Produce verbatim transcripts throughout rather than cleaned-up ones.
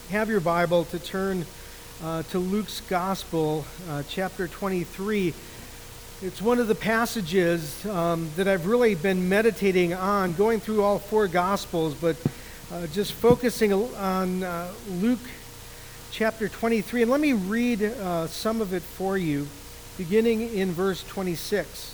have your Bible, to turn uh, to Luke's Gospel, uh, chapter twenty-three. It's one of the passages um, that I've really been meditating on, going through all four Gospels, but uh, just focusing on uh, Luke chapter twenty-three. And let me read uh, some of it for you, beginning in verse twenty-six.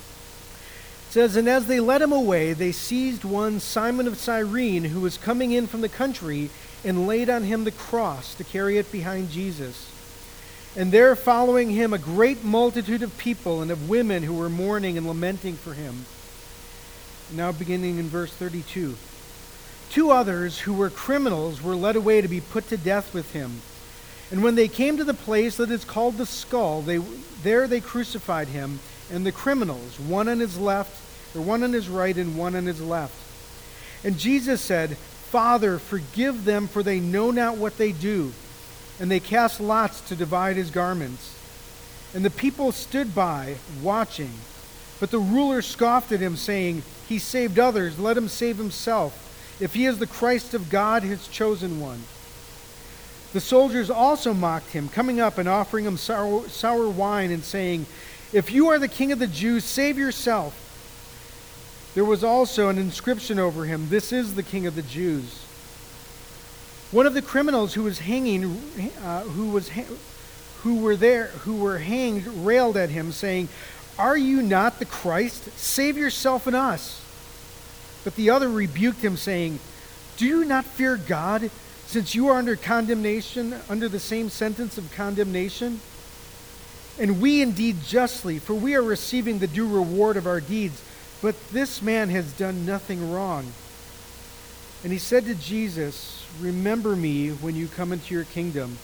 It says, "And as they led him away, they seized one Simon of Cyrene, who was coming in from the country, and laid on him the cross to carry it behind Jesus. And there following him a great multitude of people and of women who were mourning and lamenting for him." Now beginning in verse thirty-two. "Two others who were criminals were led away to be put to death with him. And when they came to the place that is called the Skull, they, there they crucified him and the criminals, one on his left, or one on his right and one on his left. And Jesus said, 'Father, forgive them, for they know not what they do.' And they cast lots to divide his garments. And the people stood by, watching. But the ruler scoffed at him, saying, 'He saved others, let him save himself, if he is the Christ of God, his chosen one.' The soldiers also mocked him, coming up and offering him sour, sour wine, and saying, 'If you are the king of the Jews, save yourself.' There was also an inscription over him, 'This is the King of the Jews.' One of the criminals who was hanging, uh, who was, ha- who were there, who were hanged, railed at him, saying, 'Are you not the Christ? Save yourself and us.' But the other rebuked him, saying, 'Do you not fear God, since you are under condemnation, under the same sentence of condemnation? And we indeed justly, for we are receiving the due reward of our deeds. But this man has done nothing wrong.' And he said to Jesus, 'Remember me when you come into your kingdom.'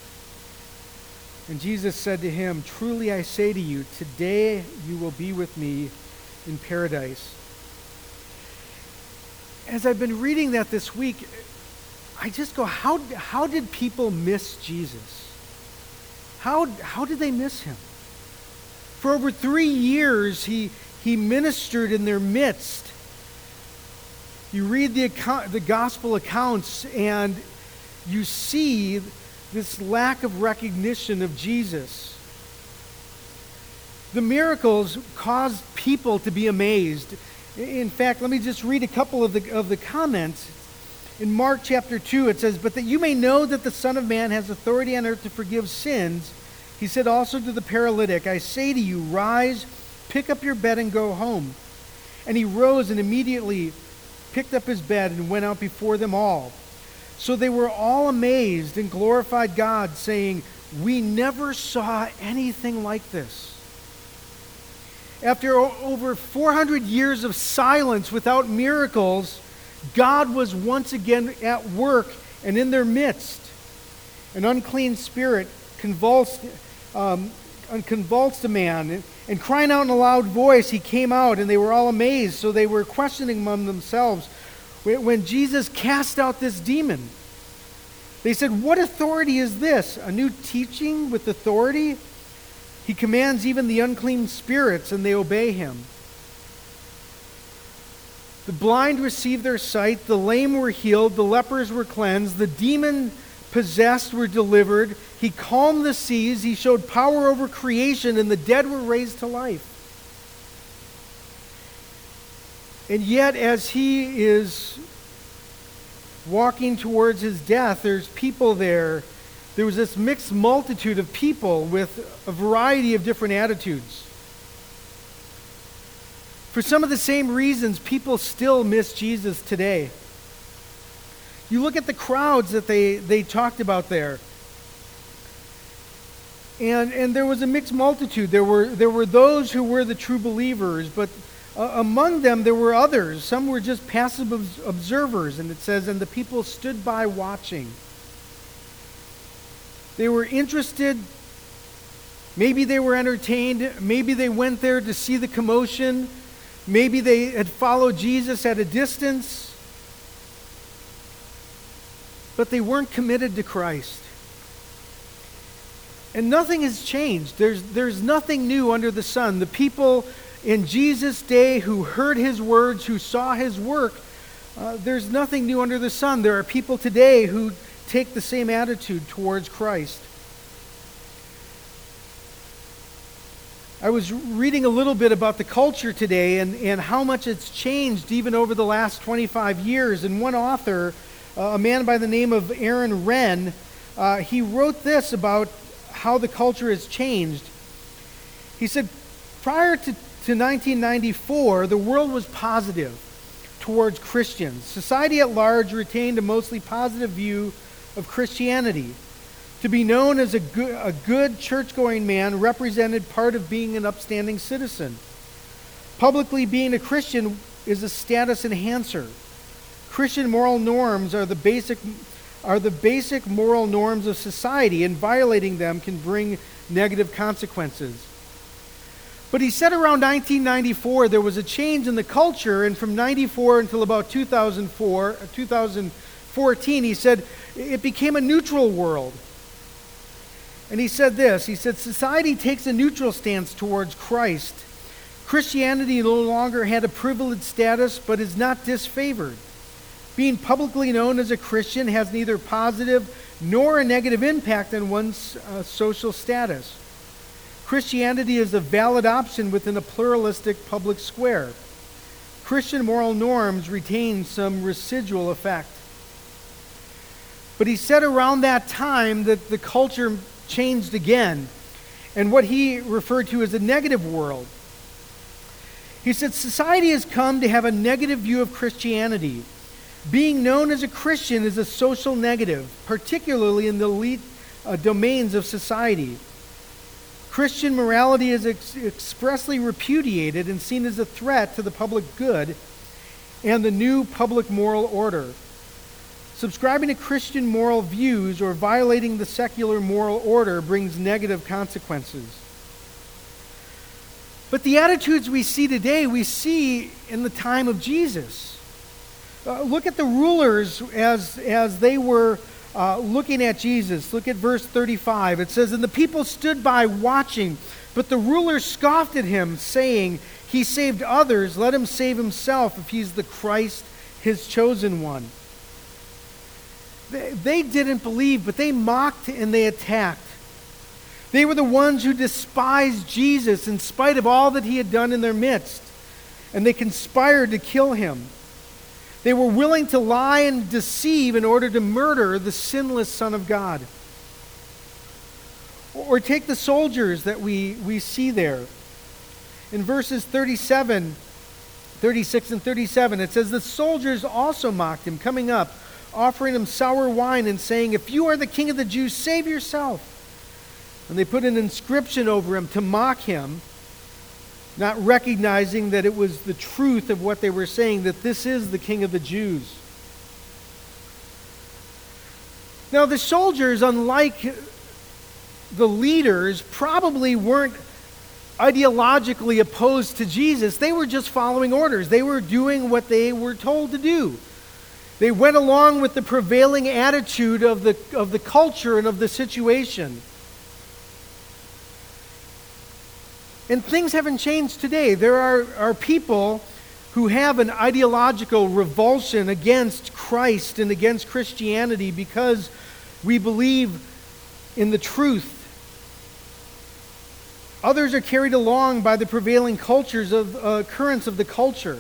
And Jesus said to him, 'Truly I say to you, today you will be with me in paradise.'" As I've been reading that this week, I just go, how, how did people miss Jesus? How, how did they miss him? For over three years, he, he ministered in their midst. You read the account, the gospel accounts, and you see this lack of recognition of Jesus. The miracles caused people to be amazed. In fact, let me just read a couple of the, of the comments. In Mark chapter two, it says, "But that you may know that the Son of Man has authority on earth to forgive sins, he said also to the paralytic, 'I say to you, rise, pick up your bed and go home.' And he rose and immediately picked up his bed and went out before them all. So they were all amazed and glorified God, saying, 'We never saw anything like this.'" After o- over four hundred years of silence without miracles, God was once again at work and in their midst. An unclean spirit convulsed, um, convulsed a man, and, and crying out in a loud voice, he came out, and they were all amazed. So they were questioning among themselves when Jesus cast out this demon. They said, "What authority is this? A new teaching with authority? He commands even the unclean spirits, and they obey him." The blind received their sight, the lame were healed, the lepers were cleansed, the demon-possessed were delivered. He calmed the seas, he showed power over creation, and the dead were raised to life. And yet, as he is walking towards his death, there's people there. There was this mixed multitude of people with a variety of different attitudes. For some of the same reasons, people still miss Jesus today. You look at the crowds that they, they talked about there. And, and there was a mixed multitude. There were, there were those who were the true believers, but uh, among them there were others. Some were just passive observers, and it says, "And the people stood by watching." They were interested. Maybe they were entertained. Maybe they went there to see the commotion. Maybe they had followed Jesus at a distance, but they weren't committed to Christ. And nothing has changed. There's, there's nothing new under the sun. The people in Jesus' day who heard his words, who saw his work, uh, there's nothing new under the sun. There are people today who take the same attitude towards Christ. I was reading a little bit about the culture today and, and how much it's changed even over the last twenty-five years. And one author, uh, a man by the name of Aaron Renn, uh, he wrote this about how the culture has changed. He said, prior to, to nineteen ninety-four, the world was positive towards Christians. Society at large retained a mostly positive view of Christianity. To be known as a good, a good church-going man represented part of being an upstanding citizen. Publicly being a Christian is a status enhancer. Christian moral norms are the basic are the basic moral norms of society, and violating them can bring negative consequences. But he said around nineteen ninety-four there was a change in the culture, and from ninety-four until about two thousand four, two thousand fourteen, he said it became a neutral world. And he said this, he said, society takes a neutral stance towards Christ. Christianity no longer had a privileged status, but is not disfavored. Being publicly known as a Christian has neither positive nor a negative impact on one's uh, social status. Christianity is a valid option within a pluralistic public square. Christian moral norms retain some residual effect. But he said around that time that the culture changed again, and what he referred to as a negative world. He said society has come to have a negative view of Christianity. Being known as a Christian is a social negative, particularly in the elite uh, domains of society. Christian morality is ex- expressly repudiated and seen as a threat to the public good and the new public moral order. Subscribing to Christian moral views or violating the secular moral order brings negative consequences. But the attitudes we see today, we see in the time of Jesus. Uh, look at the rulers as, as they were uh, looking at Jesus. Look at verse thirty-five. It says, "And the people stood by watching, but the rulers scoffed at him, saying, 'He saved others, let him save himself if he's the Christ, his chosen one.'" They didn't believe, but they mocked and they attacked. They were the ones who despised Jesus in spite of all that he had done in their midst, and they conspired to kill him. They were willing to lie and deceive in order to murder the sinless Son of God. Or take the soldiers that we, we see there. In verses thirty-seven, thirty-six and thirty-seven, it says, "The soldiers also mocked him, coming up, offering him sour wine and saying, 'If you are the king of the Jews, save yourself.' And they put an inscription over him to mock him, not recognizing that it was the truth of what they were saying, that this is the king of the Jews." Now the soldiers, unlike the leaders, probably weren't ideologically opposed to Jesus. They were just following orders. They were doing what they were told to do. They went along with the prevailing attitude of the, of the culture and of the situation. And things haven't changed today. There are, are people who have an ideological revulsion against Christ and against Christianity because we believe in the truth. Others are carried along by the prevailing cultures of uh, currents of the culture.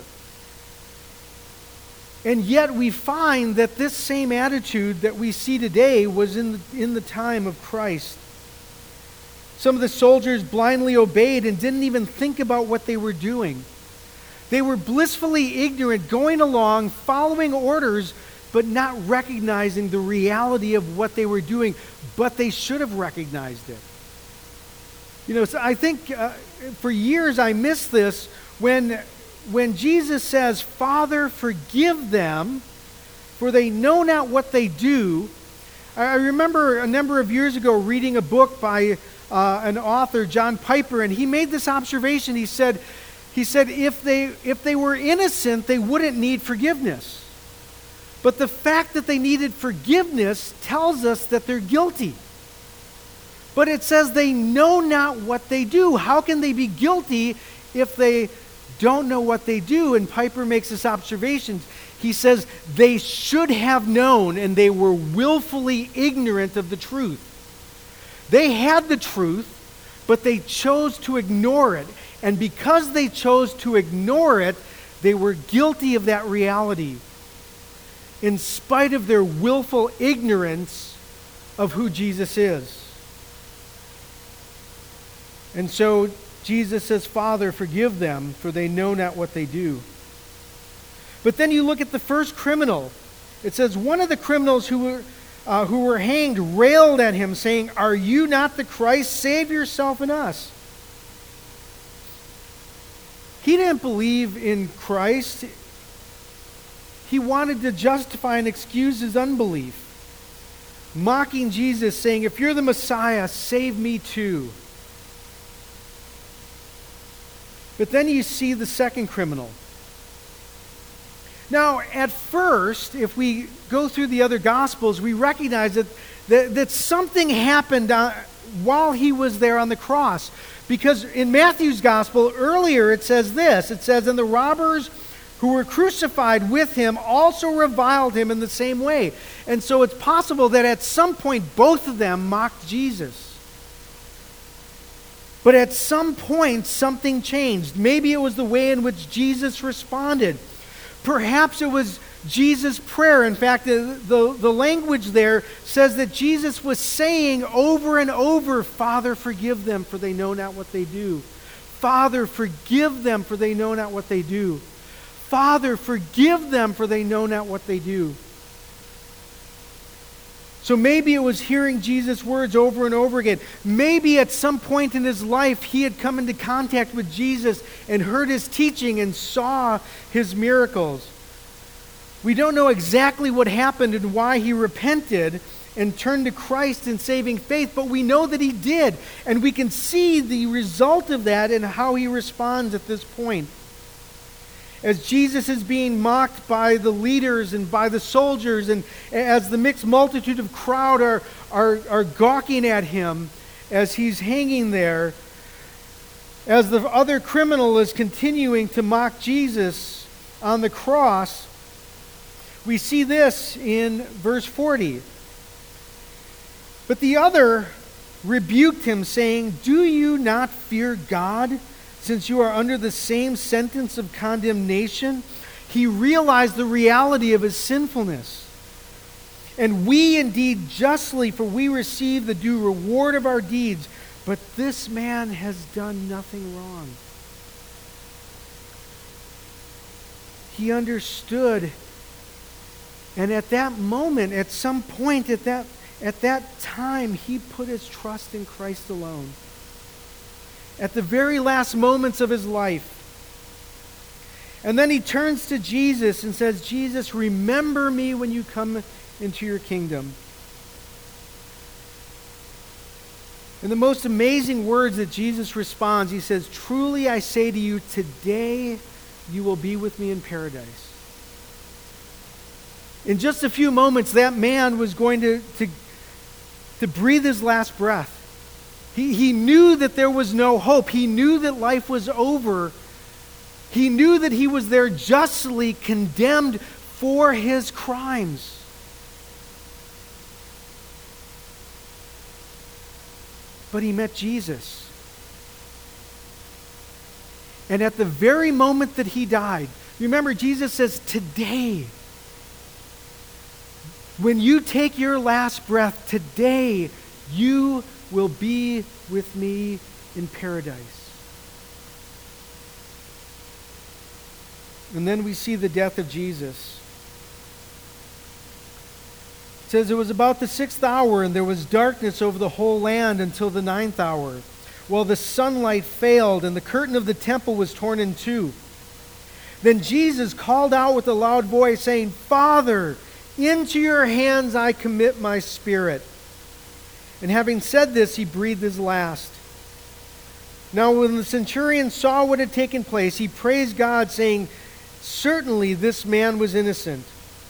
And yet we find that this same attitude that we see today was in the, in the time of Christ. Some of the soldiers blindly obeyed and didn't even think about what they were doing. They were blissfully ignorant, going along, following orders, but not recognizing the reality of what they were doing. But they should have recognized it. You know, so I think uh, for years I missed this when... When Jesus says, "Father, forgive them, for they know not what they do." I remember a number of years ago reading a book by uh, an author, John Piper, and he made this observation. He said, he said, if they if they were innocent, they wouldn't need forgiveness. But the fact that they needed forgiveness tells us that they're guilty. But it says they know not what they do. How can they be guilty if they don't know what they do? And Piper makes this observation. He says they should have known, and they were willfully ignorant of the truth. They had the truth, but they chose to ignore it. And because they chose to ignore it, they were guilty of that reality, in spite of their willful ignorance of who Jesus is. And so Jesus says, Father, forgive them, for they know not what they do. But then you look at the first criminal. It says, one of the criminals who were, uh, who were hanged railed at him, saying, Are you not the Christ? Save yourself and us. He didn't believe in Christ. He wanted to justify and excuse his unbelief, mocking Jesus, saying, If you're the Messiah, save me too. But then you see the second criminal. Now, at first, if we go through the other Gospels, we recognize that, that, that something happened uh, while he was there on the cross. Because in Matthew's Gospel, earlier it says this. It says, And the robbers who were crucified with him also reviled him in the same way. And so it's possible that at some point both of them mocked Jesus. But at some point something changed. Maybe it was the way in which Jesus responded. Perhaps it was Jesus' prayer. In fact, the, the, the language there says that Jesus was saying over and over, Father, forgive them, for they know not what they do. Father, forgive them, for they know not what they do. Father, forgive them, for they know not what they do. So maybe it was hearing Jesus' words over and over again. Maybe at some point in his life he had come into contact with Jesus and heard his teaching and saw his miracles. We don't know exactly what happened and why he repented and turned to Christ in saving faith, but we know that he did. And we can see the result of that in how he responds at this point. As Jesus is being mocked by the leaders and by the soldiers, and as the mixed multitude of crowd are, are, are gawking at him as he's hanging there, as the other criminal is continuing to mock Jesus on the cross, we see this in verse forty. But the other rebuked him, saying, Do you not fear God, since you are under the same sentence of condemnation? He realized the reality of his sinfulness. And we indeed justly, for we receive the due reward of our deeds, but this man has done nothing wrong. He understood, and at that moment, at some point, at that, at that time, he put his trust in Christ alone. At the very last moments of his life. And then he turns to Jesus and says, Jesus, remember me when you come into your kingdom. In the most amazing words that Jesus responds, he says, Truly I say to you, today you will be with me in paradise. In just a few moments, that man was going to, to, to breathe his last breath. He, he knew that there was no hope. He knew that life was over. He knew that he was there justly condemned for his crimes. But he met Jesus. And at the very moment that he died, remember Jesus says, today, when you take your last breath, today you will be with me in paradise. And then we see the death of Jesus. It says it was about the sixth hour, and there was darkness over the whole land until the ninth hour, while the sunlight failed, and the curtain of the temple was torn in two. Then Jesus called out with a loud voice, saying, Father, into your hands I commit my spirit. And having said this, he breathed his last. Now when the centurion saw what had taken place, he praised God, saying, Certainly this man was innocent.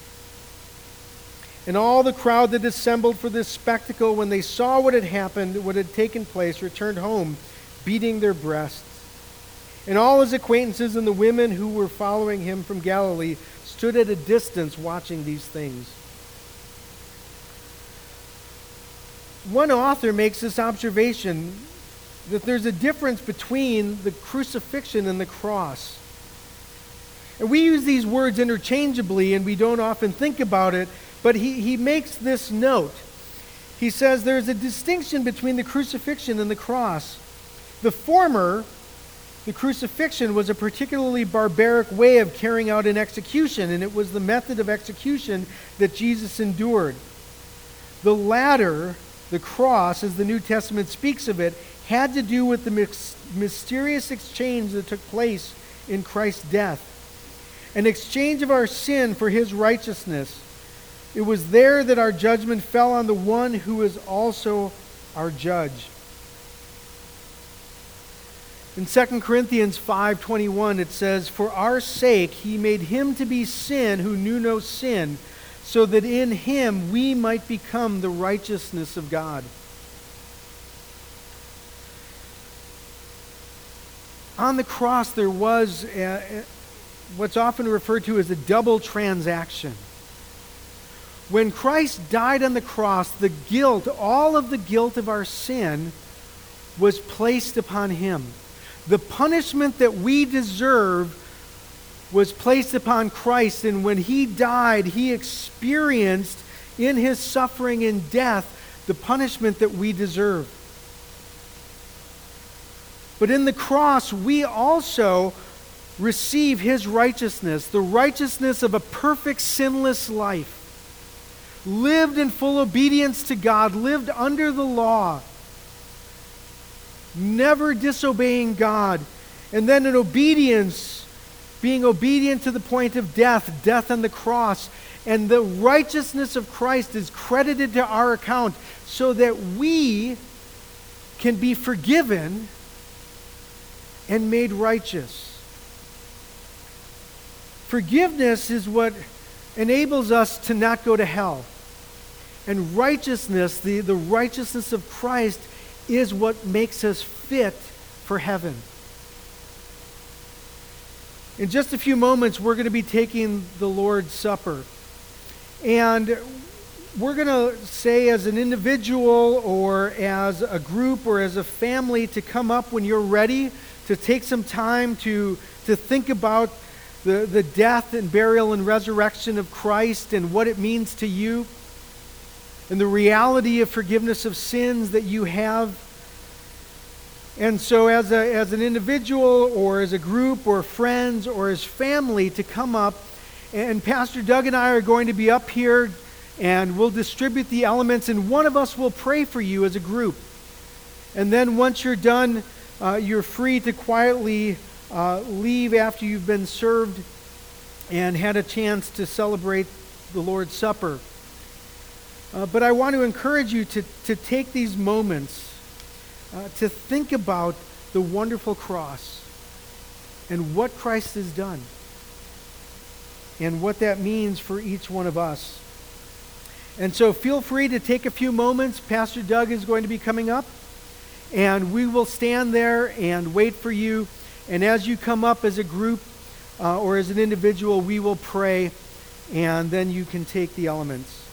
And all the crowd that assembled for this spectacle, when they saw what had happened, what had taken place, returned home, beating their breasts. And all his acquaintances and the women who were following him from Galilee stood at a distance watching these things. One author makes this observation that there's a difference between the crucifixion and the cross. And we use these words interchangeably and we don't often think about it, but he, he makes this note. He says there's a distinction between the crucifixion and the cross. The former, the crucifixion, was a particularly barbaric way of carrying out an execution, and it was the method of execution that Jesus endured. The latter, the cross, as the New Testament speaks of it, had to do with the mis- mysterious exchange that took place in Christ's death. An exchange of our sin for his righteousness. It was there that our judgment fell on the one who is also our judge. In Second Corinthians five twenty-one it says, "For our sake he made him to be sin who knew no sin, so that in him we might become the righteousness of God." On the cross there was a, a, what's often referred to as a double transaction. When Christ died on the cross, the guilt, all of the guilt of our sin was placed upon him. The punishment that we deserve was placed upon Christ, and when he died, he experienced in his suffering and death the punishment that we deserve. But in the cross, we also receive his righteousness, the righteousness of a perfect, sinless life. Lived in full obedience to God, lived under the law, never disobeying God, and then in obedience, being obedient to the point of death, death on the cross. And the righteousness of Christ is credited to our account so that we can be forgiven and made righteous. Forgiveness is what enables us to not go to hell. And righteousness, the, the righteousness of Christ, is what makes us fit for heaven. In just a few moments, we're going to be taking the Lord's Supper. And we're going to say as an individual or as a group or as a family to come up when you're ready, to take some time to, to think about the, the death and burial and resurrection of Christ and what it means to you, and the reality of forgiveness of sins that you have. And so as a as an individual or as a group or friends or as family to come up, and Pastor Doug and I are going to be up here and we'll distribute the elements, and one of us will pray for you as a group. And then once you're done, uh, you're free to quietly uh, leave after you've been served and had a chance to celebrate the Lord's Supper. Uh, but I want to encourage you to, to take these moments uh, to think about the wonderful cross and what Christ has done and what that means for each one of us. And so feel free to take a few moments. Pastor Doug is going to be coming up, and we will stand there and wait for you. And as you come up as a group uh, or as an individual, we will pray, and then you can take the elements.